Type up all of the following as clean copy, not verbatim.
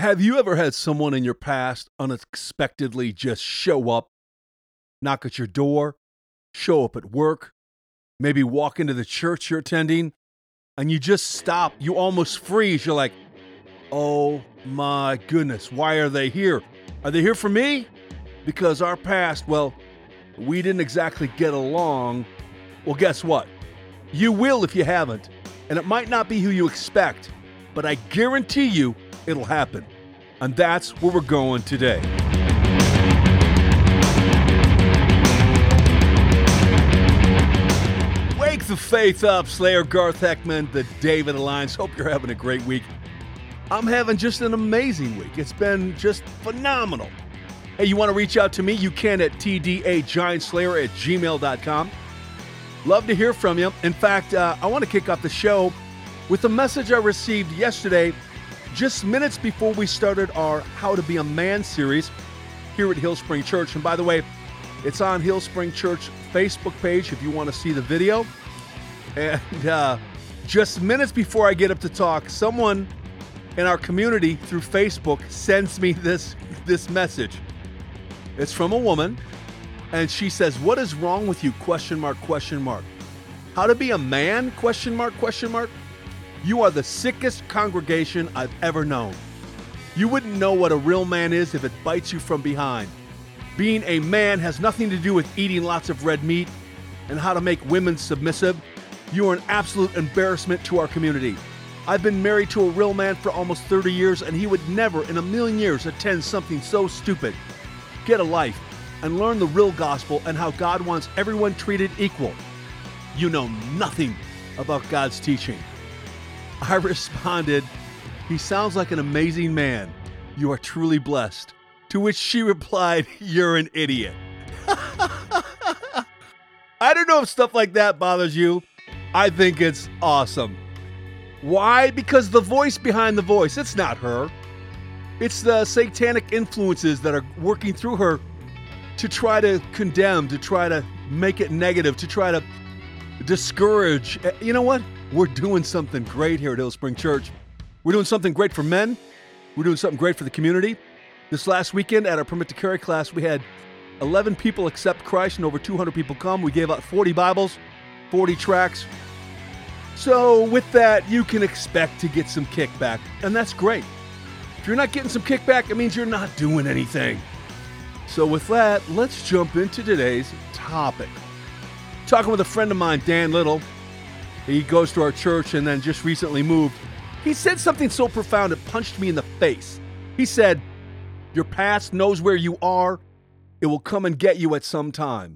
Have you ever had someone in your past unexpectedly just show up, knock at your door, show up at work, maybe walk into the church you're attending, and you just stop? You almost freeze. You're like, oh my goodness, why are they here? Are they here for me? Because our past, well, we didn't exactly get along. Well, guess what? You will if you haven't. And it might not be who you expect, but I guarantee you it'll happen. And that's where we're going today. Wake the faith up, Slayer Garth Heckman, the David Alliance. Hope you're having a great week. I'm having just an amazing week. It's been just phenomenal. Hey, you want to reach out to me? You can at tdagiantslayer@gmail.com. Love to hear from you. In fact, I want to kick off the show with a message I received yesterday, just minutes before we started our How to Be a Man series here at Hillspring Church. And by the way, it's on Hillspring Church Facebook page if you want to see the video. And just minutes before I get up to talk, someone in our community through Facebook sends me this message. It's from a woman, and she says, "What is wrong with you? ? How to be a man? ? You are the sickest congregation I've ever known. You wouldn't know what a real man is if it bites you from behind. Being a man has nothing to do with eating lots of red meat and how to make women submissive. You are an absolute embarrassment to our community. I've been married to a real man for almost 30 years, and he would never in a million years attend something so stupid. Get a life and learn the real gospel and how God wants everyone treated equal. You know nothing about God's teaching." I responded, "He sounds like an amazing man. You are truly blessed." To which she replied, "You're an idiot." I don't know if stuff like that bothers you. I think it's awesome. Why? Because the voice behind the voice, it's not her. It's the satanic influences that are working through her to try to condemn, to try to make it negative, to try to discourage. You know what? We're doing something great here at Hillspring Church. We're doing something great for men. We're doing something great for the community. This last weekend at our Permit to Carry class, we had 11 people accept Christ and over 200 people come. We gave out 40 Bibles, 40 tracts. So with that, you can expect to get some kickback, and that's great. If you're not getting some kickback, it means you're not doing anything. So with that, let's jump into today's topic. Talking with a friend of mine, Dan Little. He goes to our church and then just recently moved. He said something so profound it punched me in the face. He said, "Your past knows where you are. It will come and get you at some time."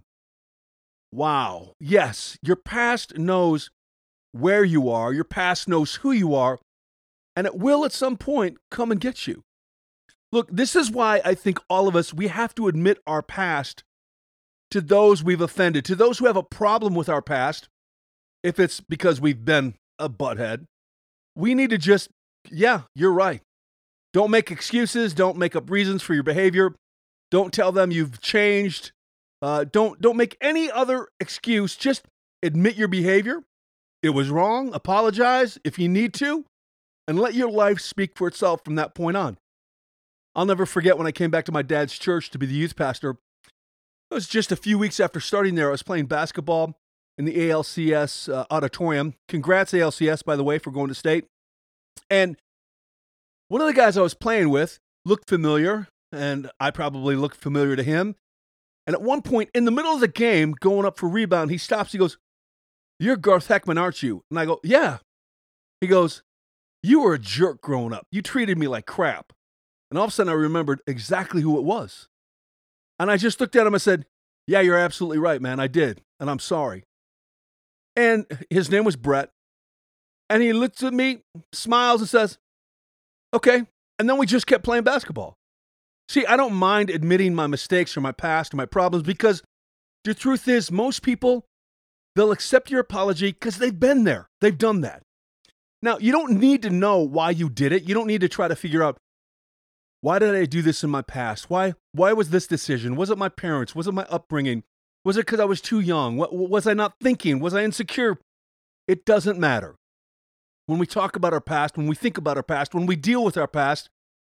Wow. Yes, your past knows where you are. Your past knows who you are. And it will at some point come and get you. Look, this is why I think all of us, we have to admit our past to those we've offended, to those who have a problem with our past. If it's because we've been a butthead, we need to just, yeah, you're right. Don't make excuses. Don't make up reasons for your behavior. Don't tell them you've changed. Don't make any other excuse. Just admit your behavior. It was wrong. Apologize if you need to. And let your life speak for itself from that point on. I'll never forget when I came back to my dad's church to be the youth pastor. It was just a few weeks after starting there. I was playing basketball in the ALCS auditorium. Congrats, ALCS, by the way, for going to state. And one of the guys I was playing with looked familiar, and I probably looked familiar to him. And at one point, in the middle of the game, going up for rebound, he stops. He goes, "You're Garth Heckman, aren't you?" And I go, "Yeah." He goes, "You were a jerk growing up. You treated me like crap." And all of a sudden I remembered exactly who it was. And I just looked at him and said, "Yeah, you're absolutely right, man. I did. And I'm sorry." And his name was Brett. And he looks at me, smiles and says, "Okay." And then we just kept playing basketball. See, I don't mind admitting my mistakes or my past or my problems because the truth is most people, they'll accept your apology because they've been there. They've done that. Now, you don't need to know why you did it. You don't need to try to figure out, why did I do this in my past? Why was this decision? Was it my parents? Was it my upbringing? Was it because I was too young? Was I not thinking? Was I insecure? It doesn't matter. When we talk about our past, when we think about our past, when we deal with our past,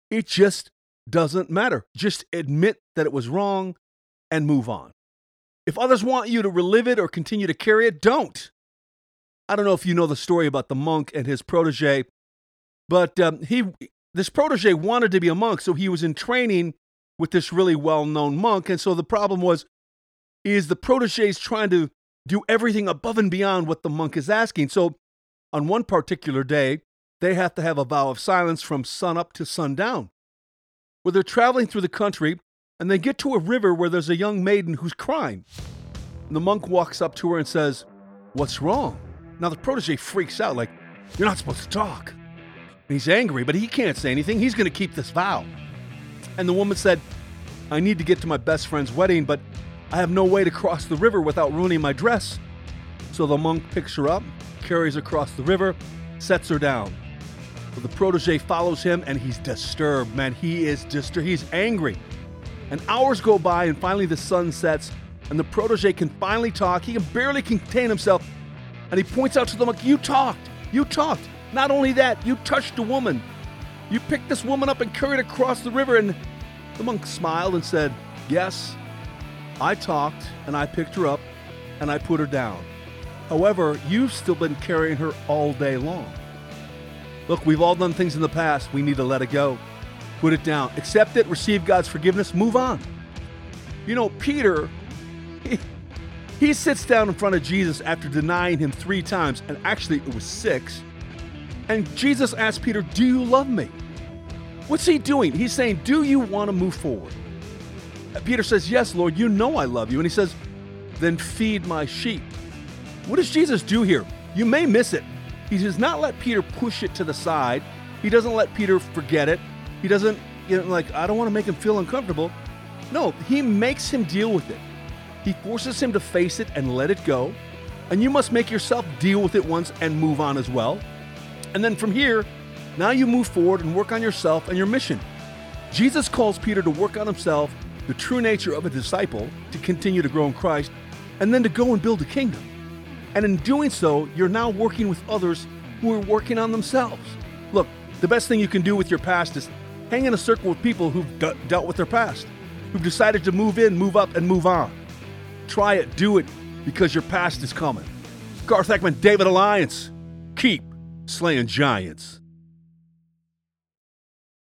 It just doesn't matter. Just admit that it was wrong and move on. If others want you to relive it or continue to carry it, don't. I don't know if you know the story about the monk and his protege, but this protege wanted to be a monk, so he was in training with this really well-known monk. And so the problem is the protege is trying to do everything above and beyond what the monk is asking. So on one particular day, they have to have a vow of silence from sunup to sundown. Well, they're traveling through the country, and they get to a river where there's a young maiden who's crying. And the monk walks up to her and says, "What's wrong?" Now the protege freaks out, like, "You're not supposed to talk." And he's angry, but he can't say anything. He's going to keep this vow. And the woman said, "I need to get to my best friend's wedding, but I have no way to cross the river without ruining my dress." So the monk picks her up, carries her across the river, sets her down. Well, the protege follows him, and he's disturbed, man. He is disturbed. He's angry. And hours go by, and finally the sun sets, and the protege can finally talk. He can barely contain himself, and he points out to the monk, "You talked. You talked. Not only that, you touched a woman. You picked this woman up and carried her across the river." And the monk smiled and said, "Yes, I talked, and I picked her up, and I put her down. However, you've still been carrying her all day long." Look, we've all done things in the past. We need to let it go. Put it down. Accept it. Receive God's forgiveness. Move on. You know, Peter, he sits down in front of Jesus after denying him 3 times, and actually it was 6. And Jesus asked Peter, "Do you love me?" What's he doing? He's saying, "Do you want to move forward?" Peter says, "Yes, Lord, you know I love you." And he says, "Then feed my sheep." What does Jesus do here? You may miss it. He does not let Peter push it to the side. He doesn't let Peter forget it. He doesn't, I don't want to make him feel uncomfortable. No, he makes him deal with it. He forces him to face it and let it go. And you must make yourself deal with it once and move on as well. And then from here, now you move forward and work on yourself and your mission. Jesus calls Peter to work on himself, the true nature of a disciple, to continue to grow in Christ, and then to go and build a kingdom. And in doing so, you're now working with others who are working on themselves. Look, the best thing you can do with your past is hang in a circle with people who've dealt with their past, who've decided to move in, move up, and move on. Try it, do it, because your past is coming. Garth Ekman, David Alliance. Keep slaying giants.